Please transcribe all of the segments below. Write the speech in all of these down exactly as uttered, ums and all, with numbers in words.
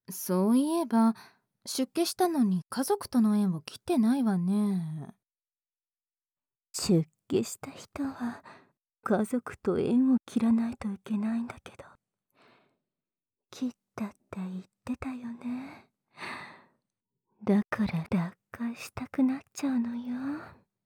そういえば、出家したのに家族との縁を切ってないわね。 出家した人は家族と縁を切らないといけないんだけど、切ったって言ってたよね。だから脱会したくなっちゃうのよ。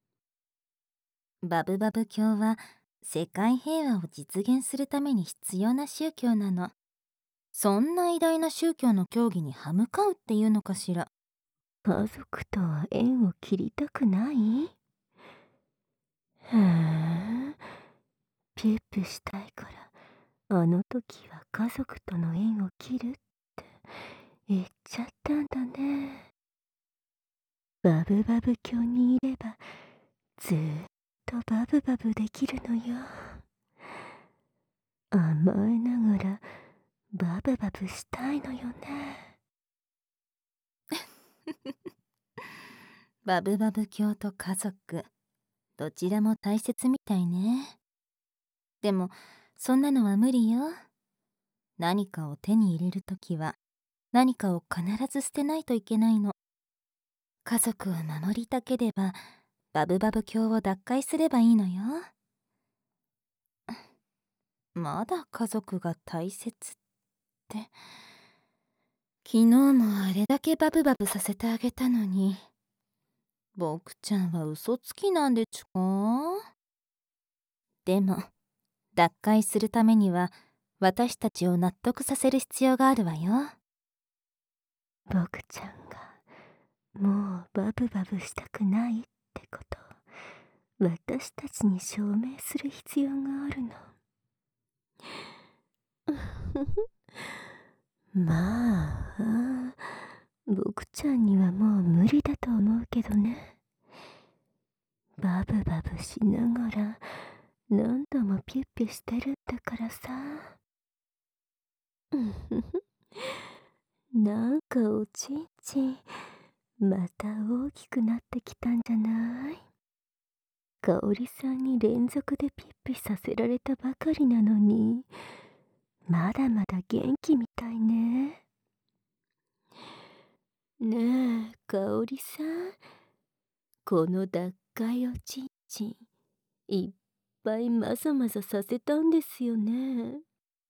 バブバブ教は世界平和を実現するために必要な宗教なの。そんな偉大な宗教の教義に歯向かうっていうのかしら。 家族とは縁を切りたくない？へえ、ピュッピュしたいからあの時は家族との縁を切るって言っちゃったんだね。バブバブ教にいればずーっとバブバブできるのよ。甘えながらバブバブしたいのよね。 バブバブ教と家族、どちらも大切みたいね。でも、そんなのは無理よ。何かを手に入れるときは、何かを必ず捨てないといけないの。家族を守りたければ、バブバブ教を脱会すればいいのよ。まだ家族が大切って。昨日もあれだけバブバブさせてあげたのに、僕ちゃんは嘘つきなんでちゅか。でも、脱会するためには、私たちを納得させる必要があるわよ。 僕ちゃんがもうバブバブしたくないってことを私たちに証明する必要があるの。まあ、僕ちゃんにはもう無理だと思うけどね。バブバブしながら何度もピュッピュしてるんだからさ。なんかおちんちんまた大きくなってきたんじゃない？かおりさんに連続でピッピさせられたばかりなのに、まだまだ元気みたいね。ねえ、かおりさん、この脱会おちんちん、いっぱいまざまざさせたんですよね。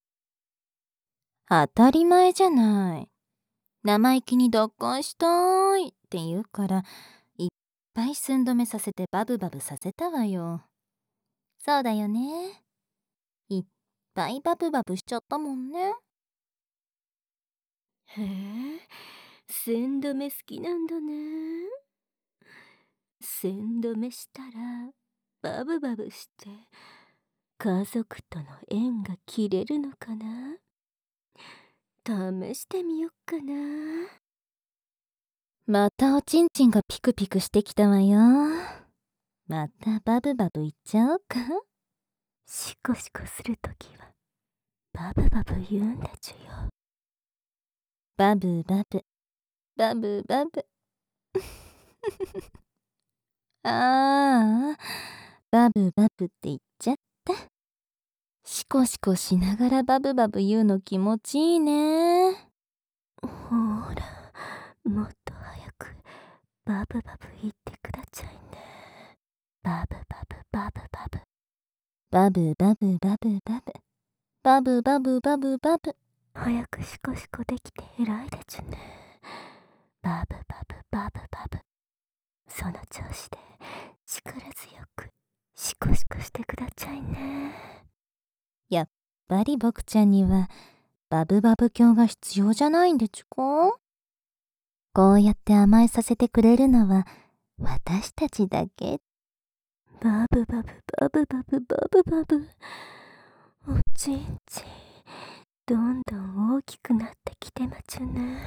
当たり前じゃない。生意気に脱会したーいって言うから、いっぱい寸止めさせてバブバブさせたわよ。そうだよね。いっぱいバブバブしちゃったもんね。 へえ、寸止め好きなんだね。寸止めしたらバブバブして家族との縁が切れるのかな？試してみよっかな。 またおちんちんがピクピクしてきたわよ。またバブバブいっちゃおうか。 シコシコするときはバブバブ言うんだちゅよ。 バブバブ、バブバブ。ああ、バブバブって言っちゃった。シコシコしながらバブバブ言うの気持ちいいね。 ほら、もっと早くバブバブ言ってくださいね。バブバブバブバブ。 バブバブバブバブ。バブバブバブバブ。 早くシコシコできて偉いでちゅね。バブバブバブバブ。その調子で力強くシコシコしてくださいね。 やっぱり僕ちゃんにはバブバブ教が必要じゃないんでちゅか。こうやって甘えさせてくれるのは私たちだけ。 バブバブバブバブバブバブ。おちんちんどんどん大きくなってきてまちゅね。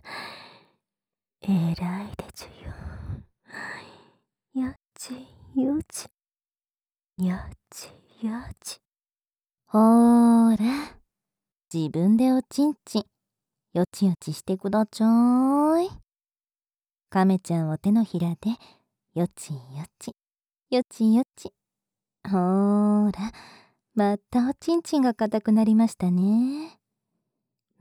えらいでちゅよ。よちよちよちよち。 ほーら、自分でおちんちんよちよちしてくだちゃい。亀ちゃんお手のひらでよちよちよちよち。ほーら、またおちんちんが硬くなりましたね。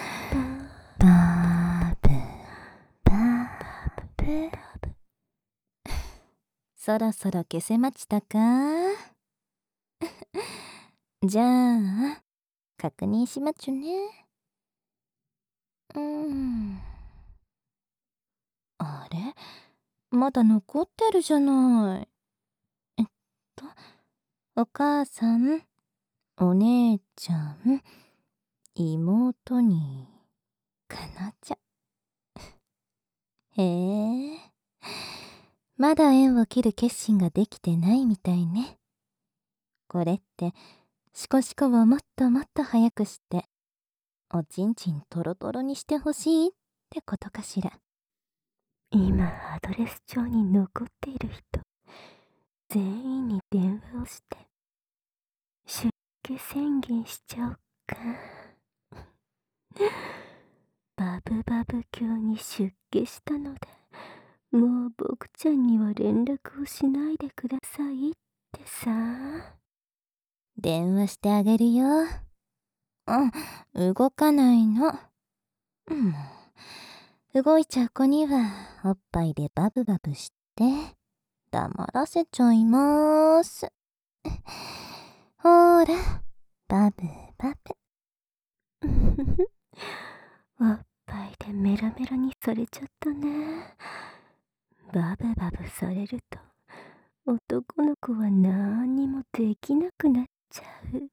バブバブ。そろそろ消せましたか？じゃあ確認しまちゅね。うーん。あれ、まだ残ってるじゃない。えっとお母さん、お姉ちゃん、妹にかなちゃん。へえ、まだ縁を切る決心ができてないみたいね。これってシコシコをもっともっと早くしておちんちんトロトロにしてほしいってことかしら。 今アドレス帳に残っている人全員に電話をして出家宣言しちゃおうか。バブバブ教に出家したので、もう僕ちゃんには連絡をしないでくださいってさ。 電話してあげるよ。うん、動かないの。うん、動いちゃう子にはおっぱいでバブバブして黙らせちゃいまーす。ほーら、バブバブ。 おっぱいでメラメラにされちゃったね。バブバブされると男の子は何にもできなくなっちゃう。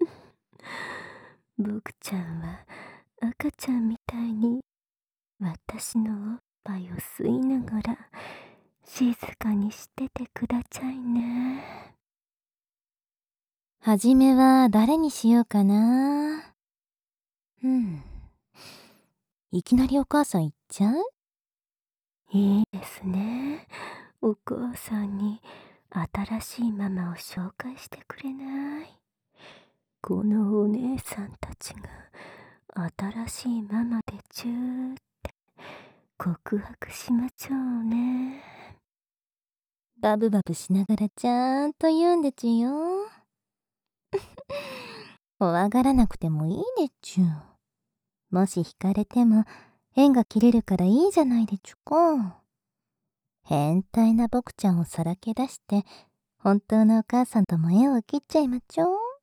僕ちゃんは赤ちゃんみたいに私のおっぱいを吸いながら静かにしててくだちゃいね。 はじめは誰にしようかな。うん、いきなりお母さん言っちゃう？ いいですね。お母さんに新しいママを紹介してくれない？このお姉さんたちが新しいママでちゅーっ告白しまちょうね。 バブバブしながらちゃんと言うんでちゅよ。怖がらなくてもいいでちゅ。もし惹かれても縁が切れるからいいじゃないでちゅか。変態な僕ちゃんをさらけ出して本当のお母さんとも縁を切っちゃいまちょ。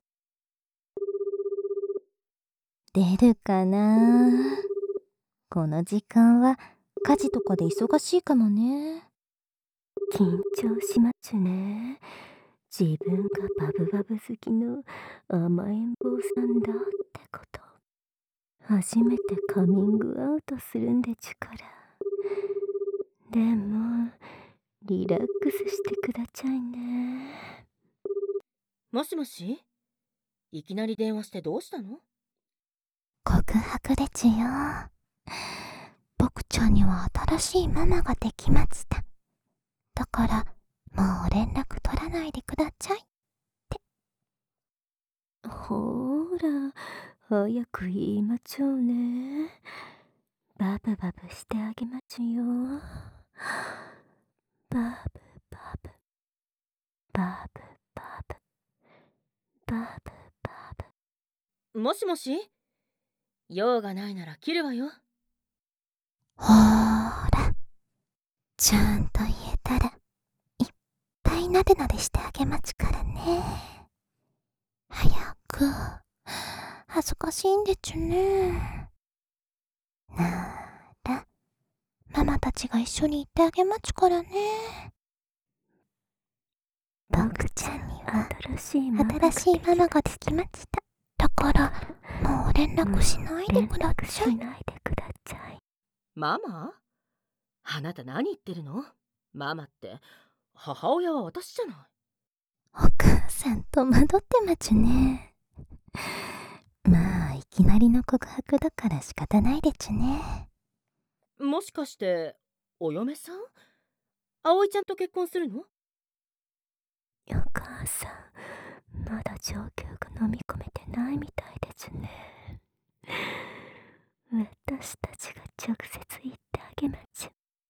出るかな。この時間は家事とかで忙しいかもね。 緊張しまちゅね。自分がバブバブ好きの甘えん坊さんだってこと。初めてカミングアウトするんでちゅから。でも、リラックスしてくだちゃいね。 もしもし、いきなり電話してどうしたの？ 告白でちゅよ。僕ちゃんには新しいママができました。だからもう連絡取らないでくだちゃいって。 ほーら、早く言いまちょうね。バブバブしてあげまちゅよ。バブバブ、バブバブ、バブバブ。 もしもし、用がないなら切るわよ。 ほーら、ちゃんと言えたらいっぱいなでなでしてあげまちからね。早く。恥ずかしいんでちゅね。ならママたちが一緒に行ってあげまちからね。僕ちゃんには新しいママ新しいママができました。だからもう連絡しないでくだ連絡さい。 しないでください。 ママ？あなた何言ってるの？ママって母親は私じゃない。 お母さん戸惑ってまちゅね。まあいきなりの告白だから仕方ないでちゅね。 もしかしてお嫁さん？葵ちゃんと結婚するの？ お母さん、まだ状況が飲み込めてないみたいですね。私たちが直接言ってあげまちゅ。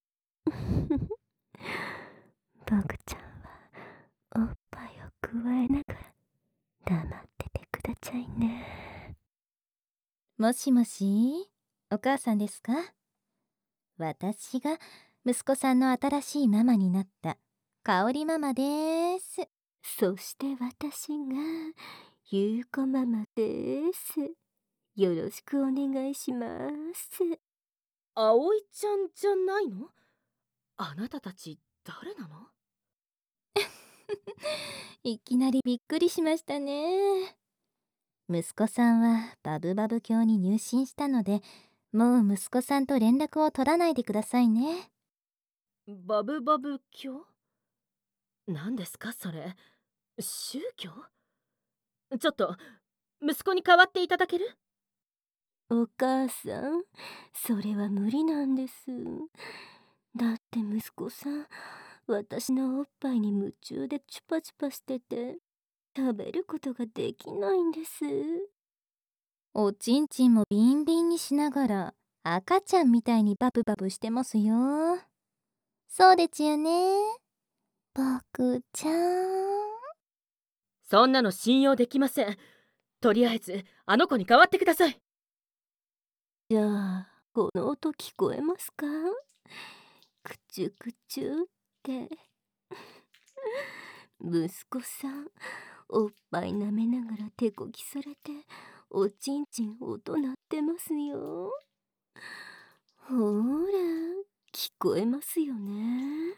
僕ちゃんはおっぱいをくわえながら黙っててくだちゃいね。 もしもし、お母さんですか？私が息子さんの新しいママになった香りママです。 そして私がゆうこママです。よろしくお願いします。 葵ちゃんじゃないの？あなたたち誰なの？ いきなりびっくりしましたね。息子さんはバブバブ教に入信したので、もう息子さんと連絡を取らないでくださいね。 バブバブ教？何ですかそれ？宗教？ちょっと息子に代わっていただける？ お母さん、それは無理なんです。だって息子さん、私のおっぱいに夢中でチュパチュパしてて、食べることができないんです。 おちんちんもビンビンにしながら赤ちゃんみたいにバブバブしてますよ。そうでちゅよね、僕ちゃん。 そんなの信用できません。とりあえずあの子に代わってください。 じゃあ、この音聞こえますか？くちゅくちゅって。息子さん、おっぱい舐めながら手こきされて、おちんちん音鳴ってますよ。ほーら、聞こえますよね。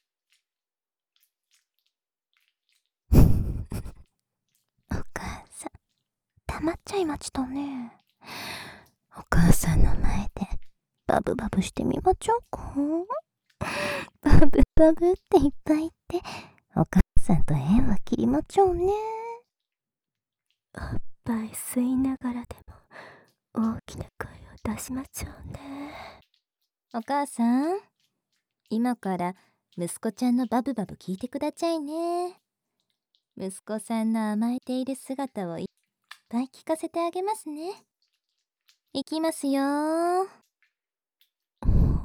お母さん、黙っちゃいまちとね。お母さんの前でバブバブしてみまちょうか。バブバブっていっぱい言ってお母さんと縁は切りまちょうね。 おっぱい吸いながらでも大きな声を出しまちょうね。 お母さん、今から息子ちゃんのバブバブ聞いてくだちゃいね。息子さんの甘えている姿をいっぱい聞かせてあげますね。いきますよ。 ほ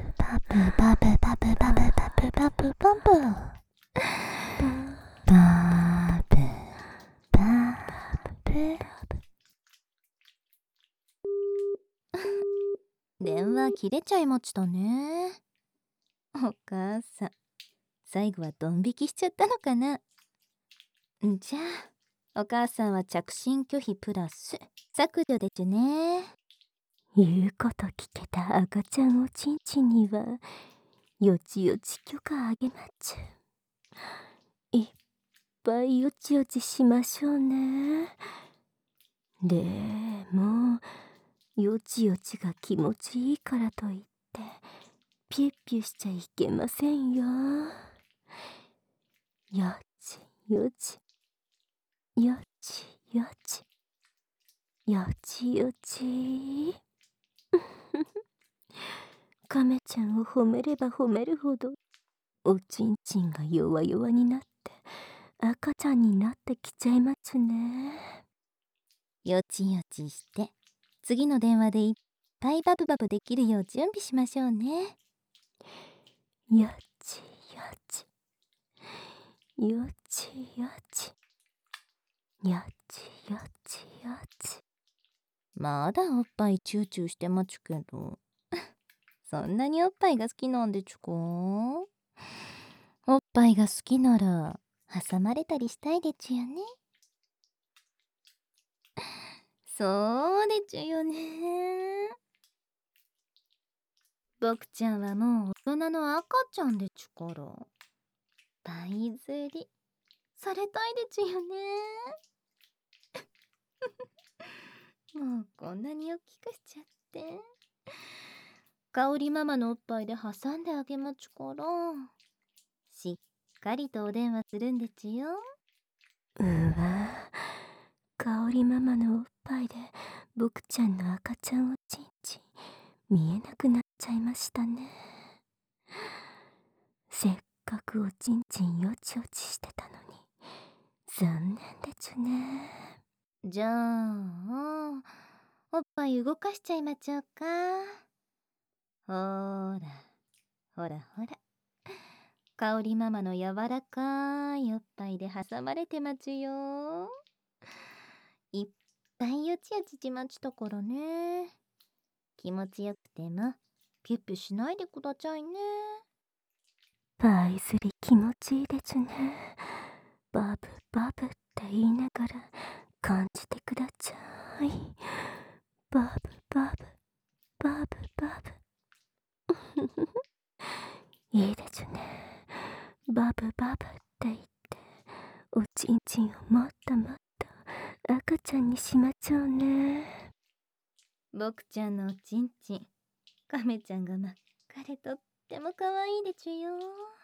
バブバブバブバブバブバブバブバブバブ。 電話切れちゃいましたね。お母さん、最後はドン引きしちゃったのかな。じゃあお母さんは着信拒否プラス削除でちゅね。 言うこと聞けた赤ちゃんおちんちんにはよちよち許可あげまちゅ。いっぱいよちよちしましょうね。でもよちよちが気持ちいいからといってピュッピュしちゃいけませんよ。よちよちよちよちよちよち。亀ちゃんを褒めれば褒めるほどおちんちんが弱々になって赤ちゃんになってきちゃいますね。 よちよちして次の電話でいっぱいバブバブできるよう準備しましょうね。 よちよちよちよちよちよちよち。 まだおっぱいチューチューしてまちゅけどそんなにおっぱいが好きなんでちゅか。おっぱいが好きなら挟まれたりしたいでちゅよね。そうでちゅよね。僕ちゃんはもう大人の赤ちゃんでちゅからパイ釣りされたいでちゅよね。もうこんなに大きくしちゃって香りママのおっぱいで挟んであげまちゅからしっかりとお電話するんでちゅよ。 うわ、香りママのおっぱいで僕ちゃんの赤ちゃんおちんちん見えなくなっちゃいましたね。せっかくおちんちんよちよちしてたのに残念でちゅね。 じゃあおっぱい動かしちゃいまちょうか。ほーらほらほら香りママの柔らかいおっぱいで挟まれてまちゅよ。いっぱいよちよちしまちたからね。気持ちよくてもピュッピュしないでくだちゃいね。 パイ釣り気持ちいいでちゅね。バブバブって言いながら感じてくだちゃい。バブバブバブバブいいでちゅね。バブバブって言っておちんちんをもっともっと赤ちゃんにしまちょうね。 僕ちゃんのおちんちん亀ちゃんが真っ赤でとっても可愛いでちゅよ。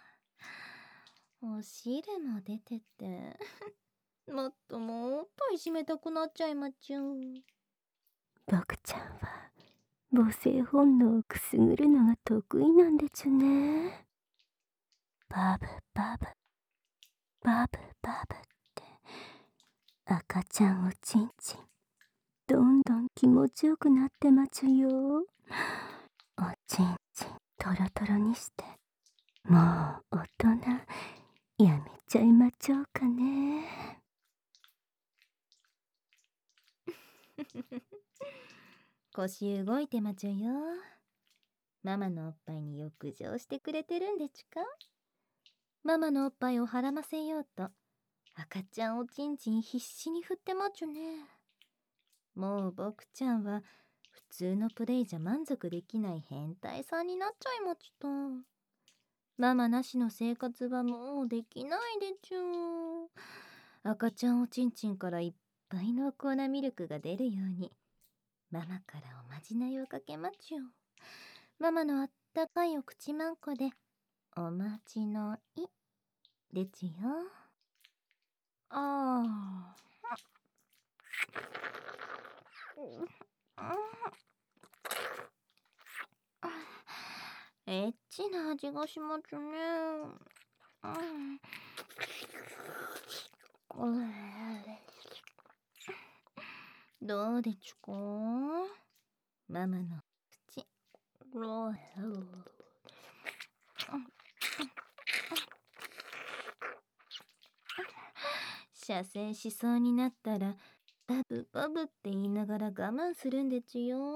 お汁も出ててもっともうおっぱい締めたくなっちゃいまちゅ。 僕ちゃんは母性本能をくすぐるのが得意なんでちゅね。バブバブバブバブって赤ちゃんおちんちんどんどん気持ちよくなってまちゅよ。おちんちんトロトロにしてもう大人やめちゃいまちょうかね。 腰動いてまちゅよ。ママのおっぱいに浴場してくれてるんでちゅか。ママのおっぱいをはらませようと赤ちゃんおちんちん必死に振ってまちゅね。もう僕ちゃんは通のプレイじゃ満足できない変態さんになっちゃいました。ママなしの生活はもうできないでちゅ。赤ちゃんおちんちんからいっぱい濃厚なミルクが出るようにママからおまじないをかけまちゅ。ママのあったかいお口まんこでおまじないでちゅよ。ああ。エッチな味がしますね。うん、どうでちゅか、ママの口。射精しそうになったらバブバブって言いながら我慢するんでちゅよ。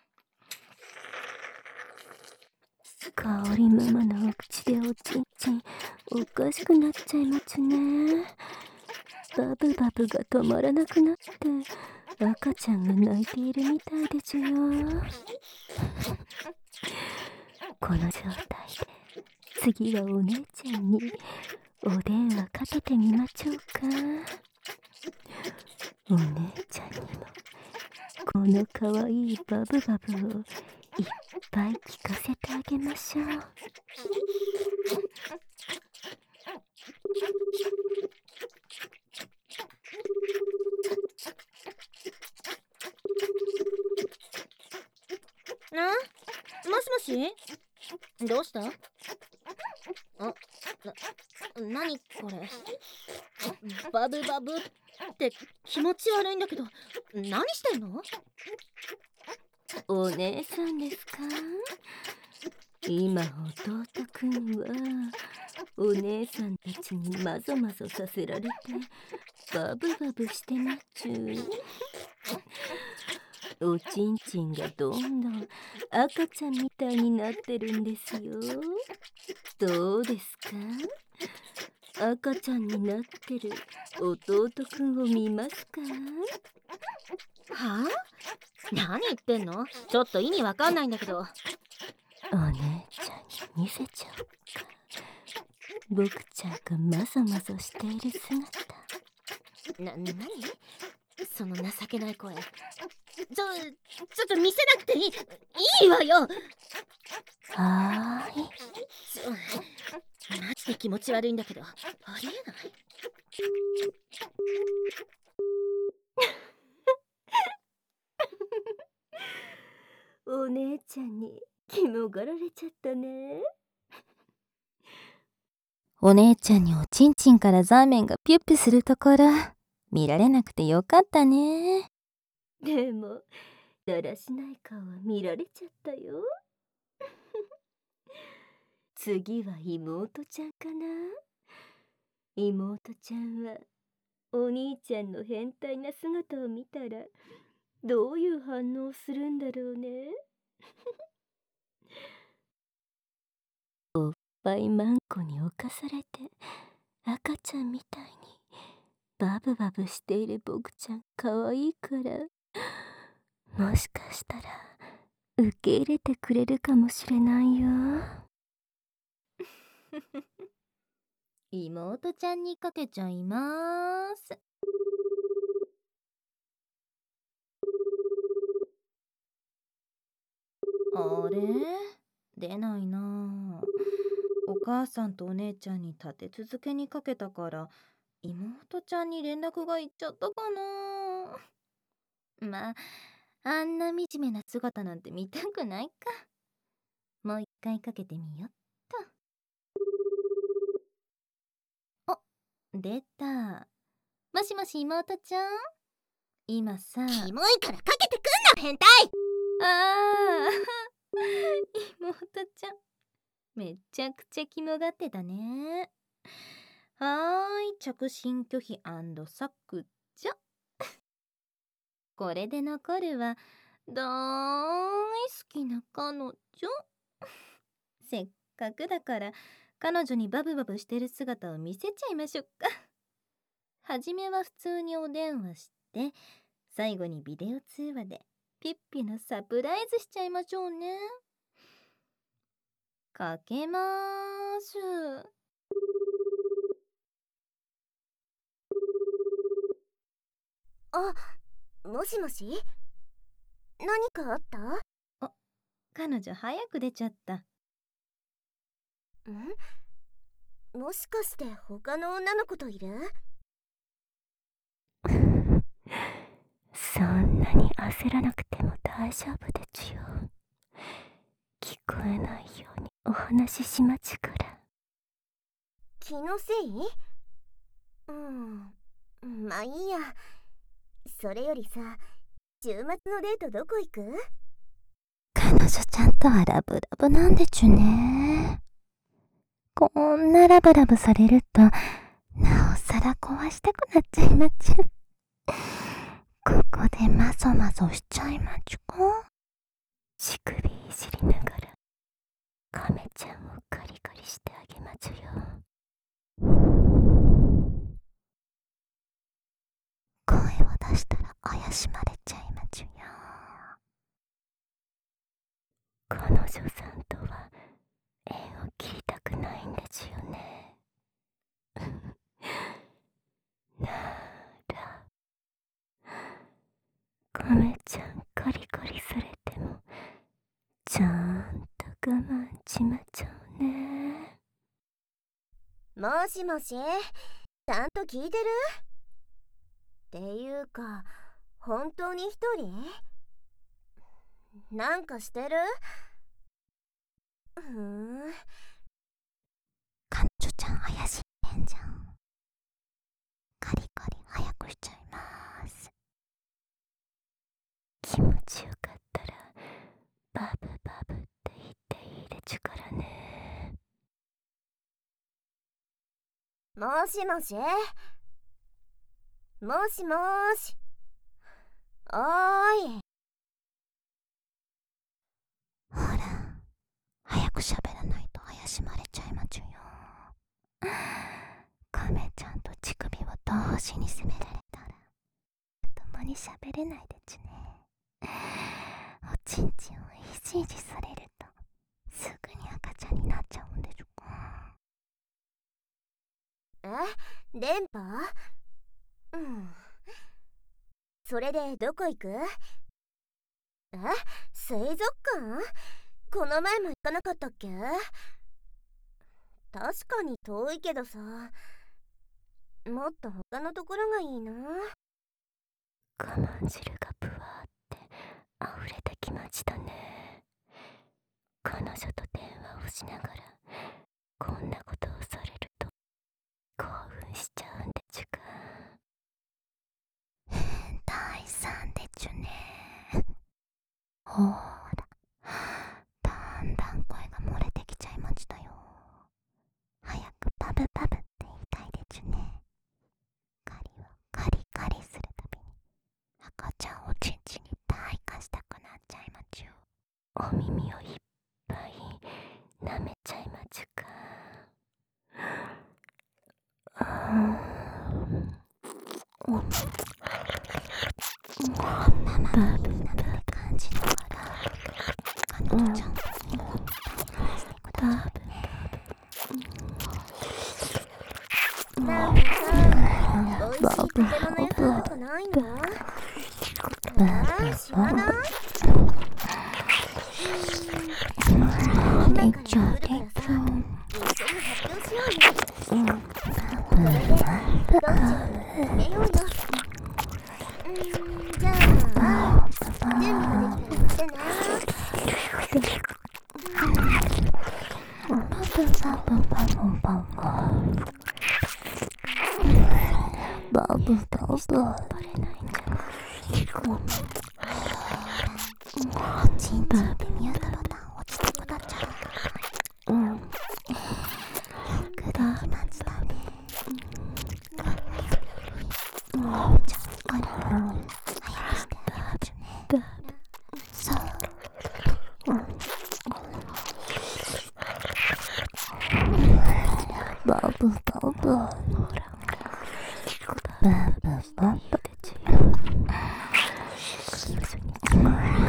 香りママのお口でおちんちんおかしくなっちゃいますね。バブバブが止まらなくなって赤ちゃんが泣いているみたいですよ。この状態で次はお姉ちゃんにお電話かけてみましょうか。お姉ちゃんにもこのかわいいバブバブをいっぱい聞かせてあげましょう。 な、もしもし、どうした？あ、な、なにこれ。バブバブって気持ち悪いんだけど、何してんの？ お姉さんですか？今弟くんはお姉さんたちにまぞまぞさせられてバブバブしてまっちゅう。おちんちんがどんどん赤ちゃんみたいになってるんですよ。どうですか？赤ちゃんになってる弟くんを見ますか？ はあ？何言ってんの？ちょっと意味わかんないんだけど。 お姉ちゃんに見せちゃおうか。僕ちゃんがまぞまぞしている姿。 な、なに？その情けない声。ちょ、ちょっと見せなくていい、いいわよ。 はーい。 ちょ、マジで気持ち悪いんだけど、ありえない。 お姉ちゃんに肝がられちゃったね。 お姉ちゃんにおちんちんからザーメンがピュッピュするところ見られなくてよかったね。 でもだらしない顔は見られちゃったよ。次は妹ちゃんかな。妹ちゃんはお兄ちゃんの変態な姿を見たらどういう反応するんだろうね。おっぱいマンコに侵されて赤ちゃんみたいにバブバブしている僕ちゃんかわいいからもしかしたら受け入れてくれるかもしれないよ。 妹ちゃんにかけちゃいます。あれ？出ないな。お母さんとお姉ちゃんに立て続けにかけたから妹ちゃんに連絡がいっちゃったかな。まああんな惨めな姿なんて見たくないか。もう一回かけてみよっと。あ、出た。もしもし妹ちゃん、今さ。 キモいからかけてくんな変態。 ああ妹ちゃんめちゃくちゃキモがってたね。はーい、着信拒否削除。これで残るは大好きな彼女。せっかくだから彼女にバブバブしてる姿を見せちゃいましょうか。はじめは普通にお電話して最後にビデオ通話でピッピのサプライズしちゃいましょうね。かけまーす。 あ、もしもし？何かあった？ あ、彼女早く出ちゃった。 ん？もしかして他の女の子といる？そんなに焦らなくても大丈夫でちゅよ。聞こえないようにお話ししまちゅから。気のせい？うん、まあいいや。それよりさ、週末のデートどこ行く？ 彼女ちゃんとはラブラブなんでちゅね。こんなラブラブされると、なおさら壊したくなっちゃいまちゅ。ここでマソマソしちゃいまちゅか。 乳首いじりながら亀ちゃんをカリカリしてあげまちゅよ。 声を出したら怪しまれちゃいまちゅよ。 彼女さんとは縁を切りたくないんですよね。なら亀ちゃんカリカリされてもちゃんと我慢しまちゃうね。もしもし、ちゃんと聞いてる？っていうか、本当に一人？なんかしてる？ふーん。 彼女ちゃん怪しい変じゃん。カリカリ早くしちゃいまーす。 気持ちよかったらバブバブって言っていいでちゅからね。もしもし？もしもーし。おーい。 ほら、早く喋らないと怪しまれちゃいまちゅよ。亀ちゃんと乳首を同時に責められたら共に喋れないでちゅね。おちんちんをいじいじされるとすぐに赤ちゃんになっちゃうんでちゅか。 え？電波？うん。それでどこ行く？え？水族館？この前も行かなかったっけ？確かに遠いけどさ、もっと他のところがいいな。我慢汁がブワーって溢れてきましたね。彼女と電話をしながらこんなことをされると興奮しちゃうんでちゅか。 第三でちゅね。ほーら、だんだん声が漏れてきちゃいましたよ。早くパブパブって言いたいでちゅね。カリをカリカリするたびに赤ちゃんをちんちんに大化したくなっちゃいまちゅ。 お耳をいっぱい舐めちゃいまちゅか。あー、 ママの耳などで感じながら彼女ちゃんを話してくださいね。 なんかさ、おいしい食べ物屋さんとかないの？えー、知らない？今から来るからさ、一緒に発表しようよ。それでどっちが決めようよ。うーん、じゃあ準備ができたら言ってね。バブバブバレないんじゃない？ おちんちんでミュートボタン落ちてくだちゃう。うん。よくできましたね。ちょっと早くしてあげまちゅね。そう。バブバブ。ほら。バブバブ。 彼女に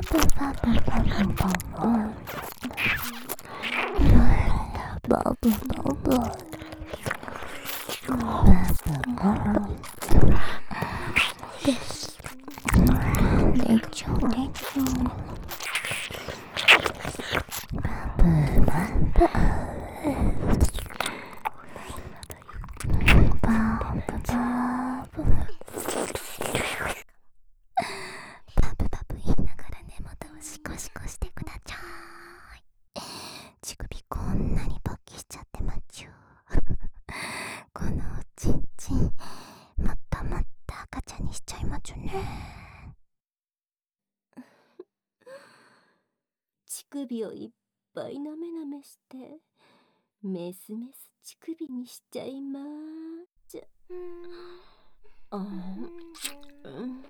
乳首こんなに勃起しちゃってまっちゅう。このおちんちんもっともっと赤ちゃんにしちゃいまちゅね。乳首をいっぱいなめなめしてメスメス乳首にしちゃいまーちゅ。あんうん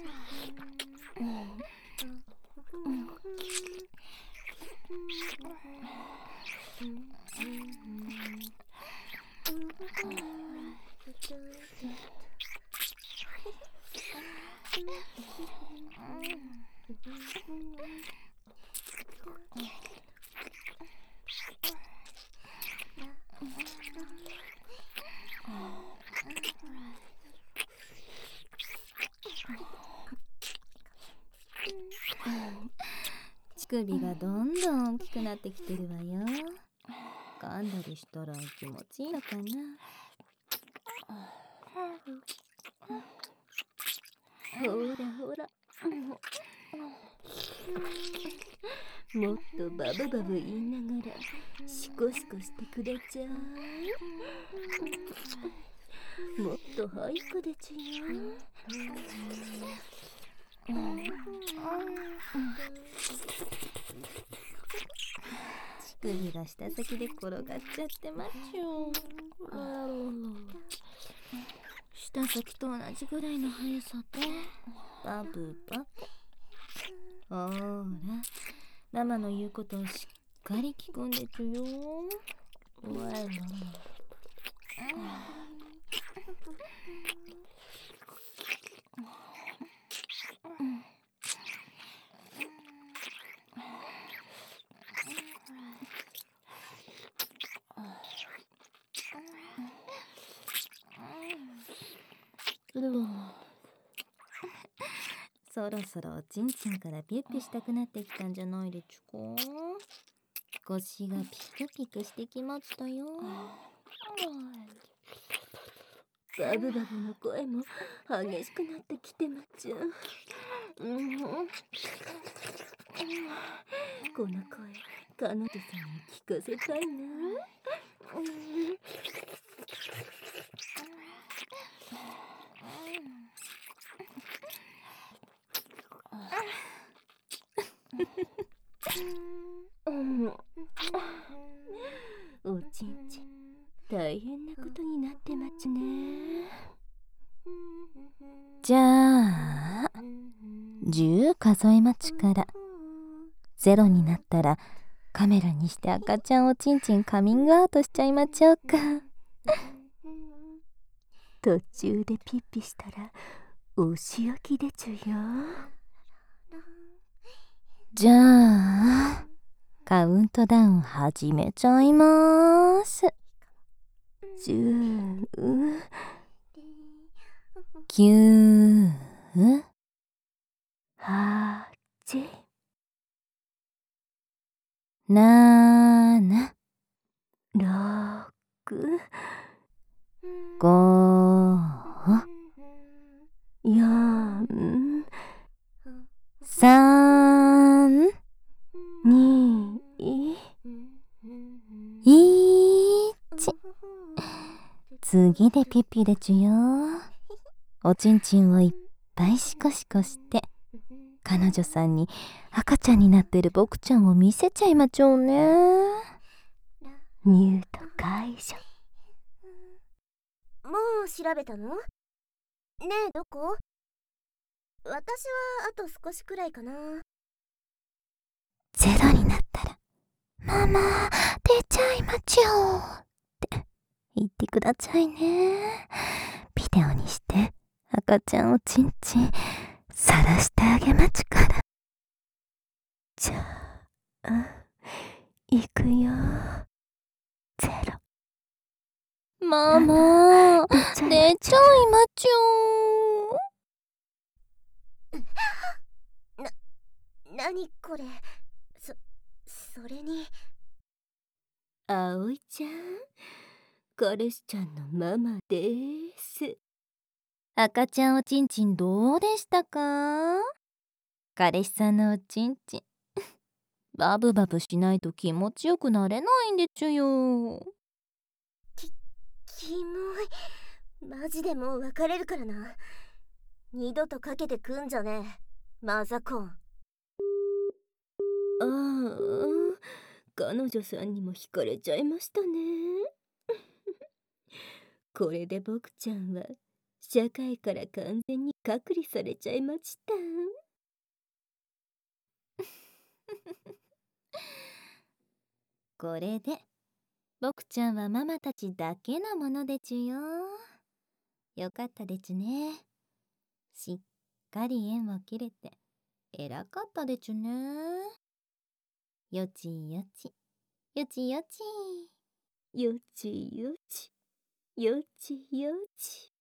乳首がどんどん大きくなってきてるわよ。噛んだりしたら気持ちいいのかな。 ほらほら、もっとバブバブ言いながらシコシコしてくれちゃう。もっと早くでちゅよ。 乳首が下先で転がっちゃってまっちゅう。下先と同じぐらいの速さでバブバブ。ほーら、ママの言うことをしっかり聞くんでちゅよ。わら。そろそろおちんちんからピュッピュしたくなってきたんじゃないでちゅか。腰がピクピクしてきましたよ。 バブバブの声も激しくなってきてまっちゅう。うん、この声彼女さんに聞かせたいな。おちんちん大変なことになってまっちね。 じゃあじゅう数えまちからゼロになったらカメラにして赤ちゃんおちんちんカミングアウトしちゃいまちょうか。 途中でピッピしたらお仕置きでちゅよ。 じゃあカウントダウン始めちゃいまーす。 じゅう、 きゅう、 はち、 なな、 ろく、 ご、 よん、 さん、 に、 いち。次でピッピでちゅよ。おちんちんをいっぱいシコシコして彼女さんに赤ちゃんになってる僕ちゃんを見せちゃいまちょうね。 ミュート解除。 もう調べたの？ねえ、どこ？私はあと少しくらいかな。 ゼロになったらママ出ちゃいまちょって言ってくださいね。ビデオにして赤ちゃんおちんちん晒してあげまちゅから。 じゃあ、いくよ。ゼロ。 ママ、 出ちゃい出ちゃいまちゅな、なにこれ。そ、それに。 あおいちゃん、彼氏ちゃんのママでーす。 赤ちゃんおちんちんどうでしたか？彼氏さんのおちんちんバブバブしないと気持ちよくなれないんでちゅよ。 き、キモい。マジでもう別れるからな。二度とかけてくんじゃねえ、マザコン。 ああ、彼女さんにも惹かれちゃいましたね。これで僕ちゃんは社会から完全に隔離されちゃいました。 これで僕ちゃんはママたちだけのものでちゅよ。よかったでちゅね。しっかり縁を切れて偉かったでちゅね。よちよちよちよちよちよちよちよち。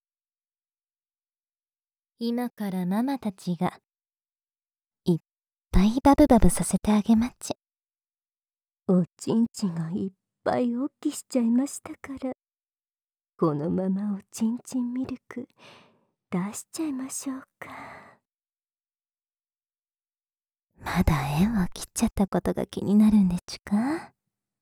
今からママたちがいっぱいバブバブさせてあげまちゅ。 おちんちんがいっぱい大きしちゃいましたから、このままおちんちんミルク出しちゃいましょうか。 まだ縁を切っちゃったことが気になるんでちゅか？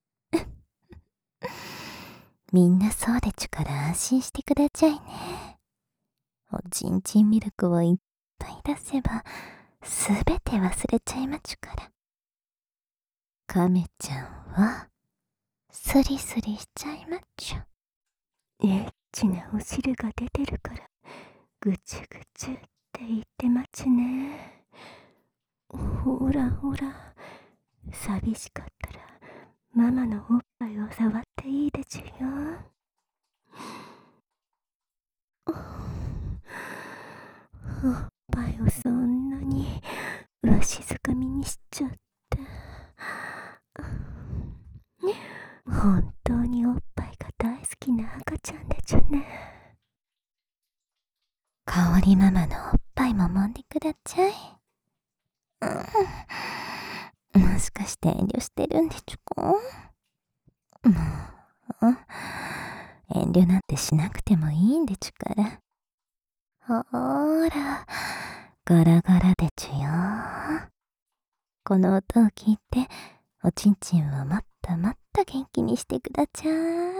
みんなそうでちゅから安心してくだちゃいね。おちんちんミルクをいっぱい出せばすべて忘れちゃいまちゅから。カメちゃんはスリスリしちゃいまちゅ。 エッチなお汁が出てるからぐちゅぐちゅって言ってまちね。ほらほら、寂しかったらママのおっぱいを触っていいでちゅよ。おっぱいをそんなにわしづかみにしちゃって、本当におっぱいが大好きな赤ちゃんでちゅね。 かおりママのおっぱいも揉んでくだちゃい。うん、もしかして遠慮してるんでちゅか？もう遠慮なんてしなくてもいいんでちゅから。ほーらガラガラでちゅよ。この音を聞いておちんちんをもっともっと元気にしてくだちゃい。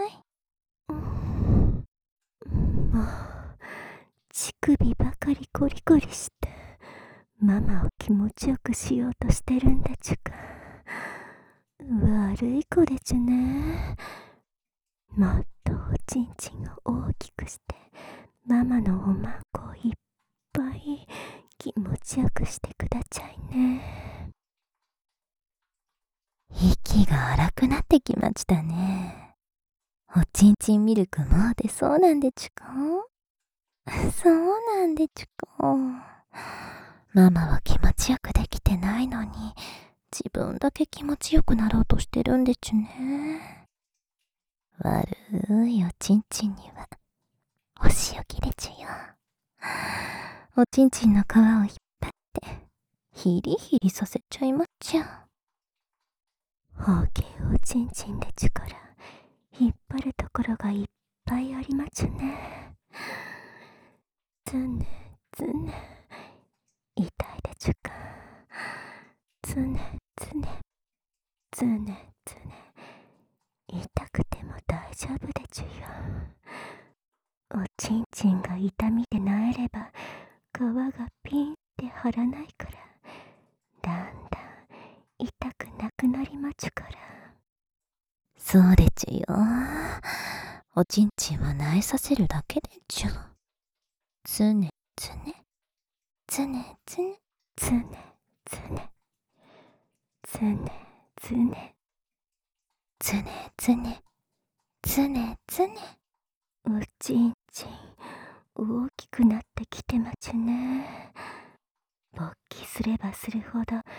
もう乳首ばかりコリコリしてママを気持ちよくしようとしてるんでちゅか。悪い子でちゅね。もっとおちんちんを大きくしてママのおまんこをいっぱい気持ちよくしてくだちゃいね。 息が荒くなってきましたね。おちんちんミルクもう出そうなんでちゅか？そうなんでちゅか。ママは気持ちよくできてないのに自分だけ気持ちよくなろうとしてるんでちゅね。悪いおちんちんにはお仕置きでちゅよ。おちんちんの皮を引っ張ってヒリヒリさせちゃいまっちゃ。 大きいおちんちんでちゅから引っ張るところがいっぱいありまちゅね。つねつね痛いでちゅか。つねつねつねつね痛くても大丈夫でちゅよ。おちんちんが痛みでなえれば皮がピンって張らないからだんだん痛くなくなりまちゅから。 そうでちゅよ。おちんちんは萎えさせるだけでちゅ。つねつねつねつねつねつねつねつねつねつねつねつね。 おちんちん大きくなってきてまちゅね。勃起すればするほど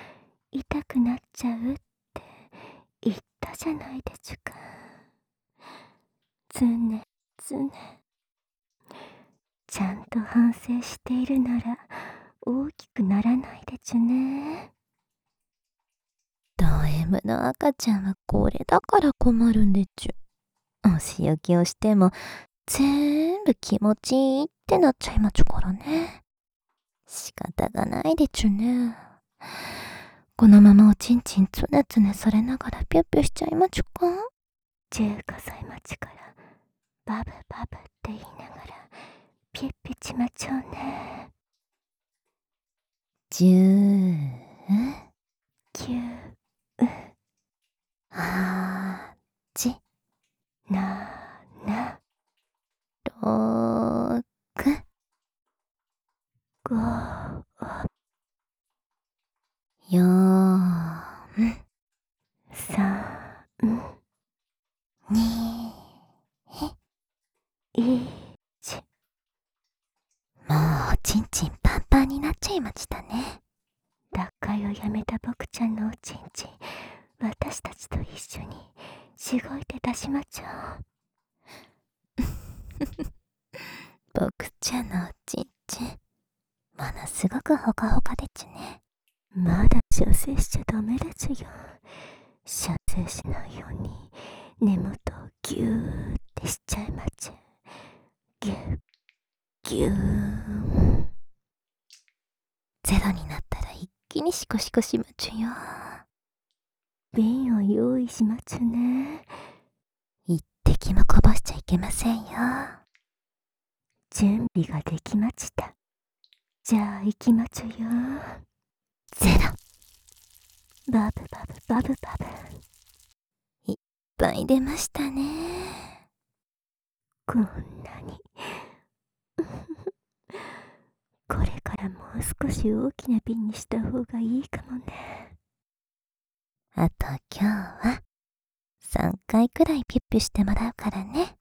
痛くなっちゃうって言ったじゃないでちゅか。つねつね。ちゃんと反省しているなら大きくならないでちゅね。 ド M の赤ちゃんはこれだから困るんでちゅ。お仕置きをしても全部気持ちいいってなっちゃいまちゅからね。仕方がないでちゅね。このままおちんちんつねつねされながらピュッピュしちゃいまちゅか。 じゅうごさい待ちからバブバブって言いながらピュッピュちまちょうね。 じゅう、 きゅう、 はち、 なな、 ろく、 ご、 よん、 さん、 に、 いち。 もうおちんちんパンパンになっちゃいましたね。 脱会をやめた僕ちゃんのおちんちん、私たちと一緒にしごいて出しまちょう。 僕ちゃんのおちんちん、ものすごくほかほかでちゅね。 まだ射精しちゃダメでちゅよ。射精しないように根元をギューってしちゃいまちゅ。ギュッギュー。 ゼロになったら一気にシコシコしまちゅよ。 瓶を用意しまちゅね。 一滴もこぼしちゃいけませんよ。 準備ができました。じゃあ行きまちゅよ。 ゼロ。 バブバブバブバブ。 いっぱい出ましたね。 こんなに。これからもう少し大きな瓶にした方がいいかもね。 あと今日はさんかいくらいピュッピュしてもらうからね。